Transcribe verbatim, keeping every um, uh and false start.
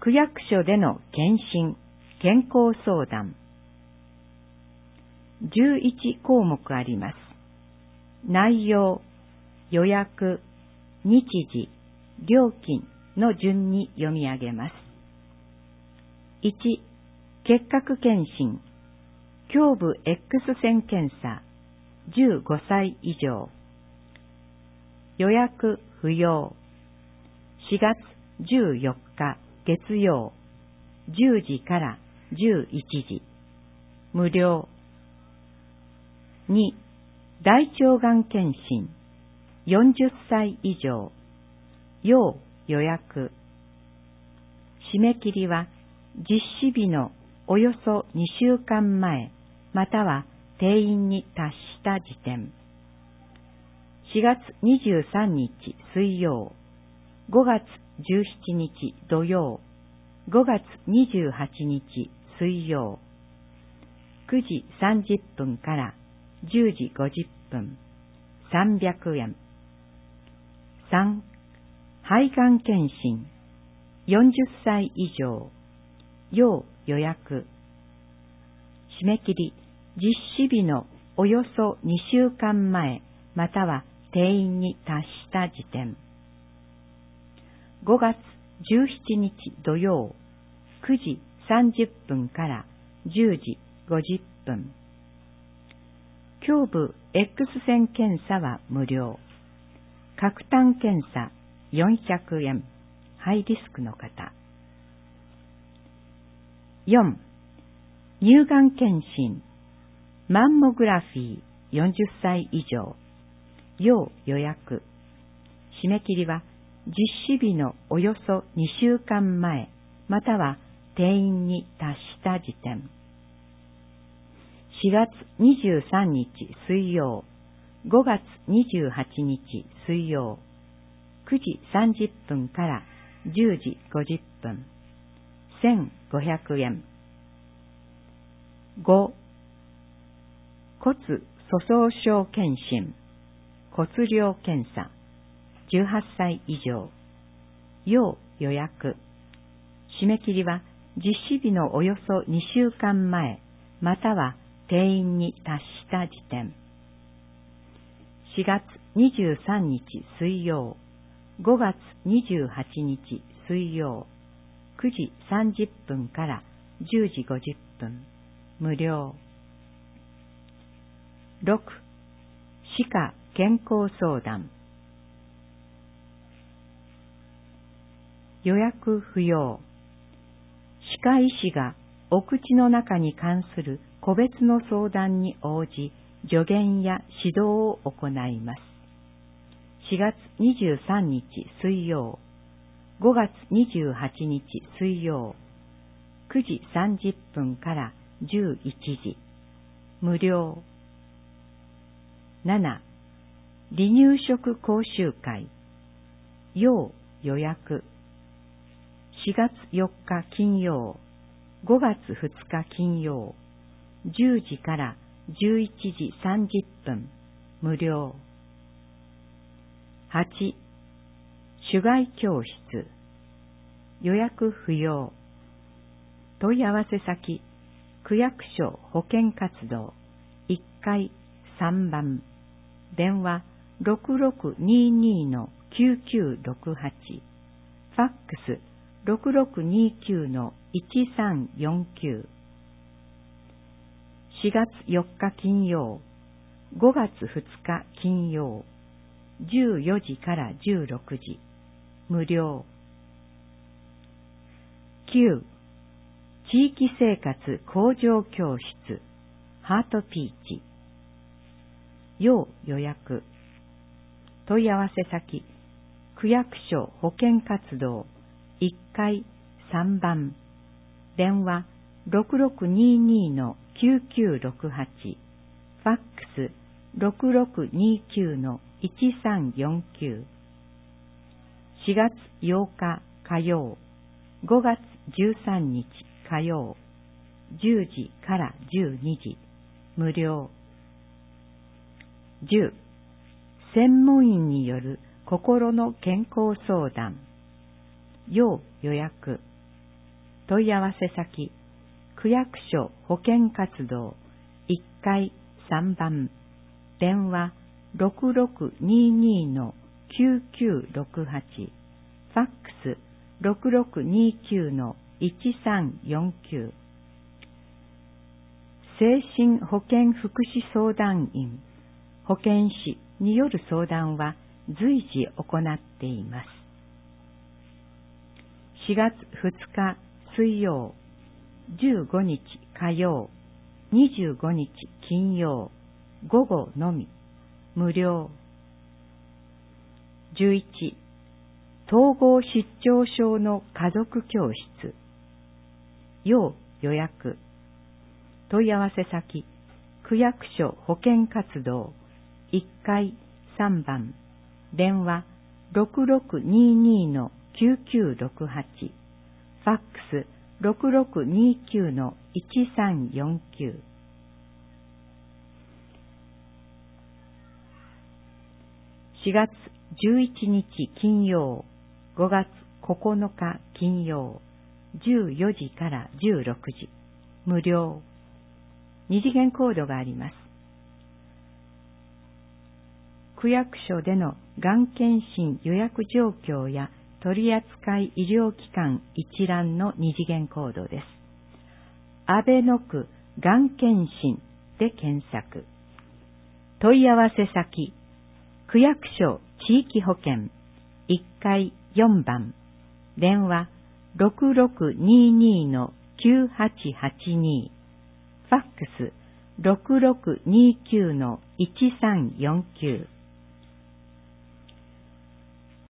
区役所での検診、健康相談。じゅういち項目あります。内容、予約、日時、料金の順に読み上げます。いち、結核検診、胸部 X 線検査、じゅうごさい以上。予約不要。しがつじゅうよっか月曜、じゅうじからじゅういちじ。無料。に、大腸がん検診、よんじゅっさい以上。要予約。締め切りは実施日のおよそにしゅうかんまえ、または定員に達した時点。しがつにじゅうさんにち水曜、ごがつじゅうしちにち土曜、ごがつにじゅうはちにち水曜。くじさんじゅっぷんからじゅうじごじゅっぷん、さんびゃくえん。さん、肺がん検診、よんじゅっさい以上。要予約。締め切り、実施日のおよそにしゅうかんまえ、または定員に達した時点。ごがつじゅうしちにち土曜、くじさんじゅっぷんからじゅうじごじゅっぷん。胸部 X 線検査は無料。核炭検査よんひゃくえん。ハイリスクの方。よん、乳がん検診、マンモグラフィーよんじゅっさい以上。要予約。締め切りは実施日のおよそにしゅうかんまえ、または定員に達した時点。しがつにじゅうさんにち水曜、ごがつにじゅうはちにち水曜、くじさんじゅっぷんからじゅうじごじゅっぷん、せんごひゃくえん。ご、骨粗鬆症検診、骨量検査、じゅうはっさい以上。要予約。締め切りは実施日のおよそにしゅうかんまえ、または定員に達した時点。しがつにじゅうさんにち水曜、ごがつにじゅうはちにち水曜、くじさんじゅっぷんからじゅうじごじゅっぷん、無料。ろく、歯科健康相談。予約不要。歯科医師がお口の中に関する個別の相談に応じ、助言や指導を行います。しがつにじゅうさんにち水曜、ごがつにじゅうはちにち水曜、くじさんじゅっぷんからじゅういちじ、無料。なな、離乳食講習会、要予約。しがつよっか金曜、ごがつふつか金曜、じゅうじからじゅういちじさんじゅっぷん、無料。はち、手外教室、予約不要。問い合わせ先、区役所保健活動いっかいさんばん、電話 ろくろくにーにーのきゅうきゅうろくはち、ファックス ろくろくにーきゅうのいちさんよんきゅう。しがつよっか金曜、ごがつふつか金曜、じゅうよじからじゅうろくじ、無料。きゅう、地域生活向上教室、ハートピーチ。要予約。問い合わせ先、区役所保健活動いっかいさんばん、電話 ろくろくにーにーのきゅうきゅうろくはち、ファックス ろくろくにーきゅうのいちさんよんきゅう。しがつようか火曜、ごがつじゅうさんにち火曜、じゅうじからじゅうにじ、無料。じゅう、専門医による心の健康相談、要予約。 問い合わせ先、区役所保健活動いっかいさんばん、電話 ろくろくにーにー きゅうきゅうろくはち、ファックス ろくろくにーきゅう いちさんよんきゅう、精神保健福祉相談員、保健師による相談は随時行っています。しがつふつか水曜、じゅうごにち火曜、にじゅうごにち金曜、午後のみ、無料。じゅういち、統合失調症の家族教室。要予約。問い合わせ先、区役所保健活動いっかいさんばん、電話 ろくろくにーにー きゅうきゅうろくはち、ファックス ろくろくにーきゅう いちさんよんきゅう。しがつじゅういちにち金曜、ごがつここのか金曜、じゅうよじからじゅうろくじ、無料。二次元コードがあります。区役所でのがん検診予約状況や取扱医療機関一覧の二次元コードです。阿倍野区がん検診で検索。問い合わせ先、区役所地域保健いっかいよんばん、電話 ろくろくにーにー きゅうはちはちに、ファックス ろくろくにーきゅう いちさんよんきゅう。